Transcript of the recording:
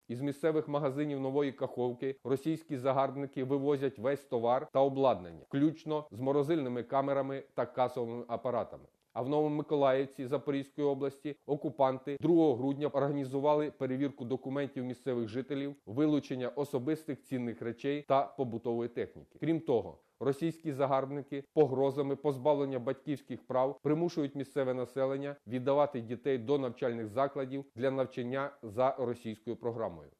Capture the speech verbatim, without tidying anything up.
Із місцевих магазинів Нової Каховки російські загарбники вивозять весь товар та обладнання, включно з морозильними камерами та касовими апаратами. А в Новомиколаївці Запорізької області окупанти другого грудня організували перевірку документів місцевих жителів, вилучення особистих цінних речей та побутової техніки. Крім того, російські загарбники погрозами позбавлення батьківських прав примушують місцеве населення віддавати дітей до навчальних закладів для навчання за російською програмою.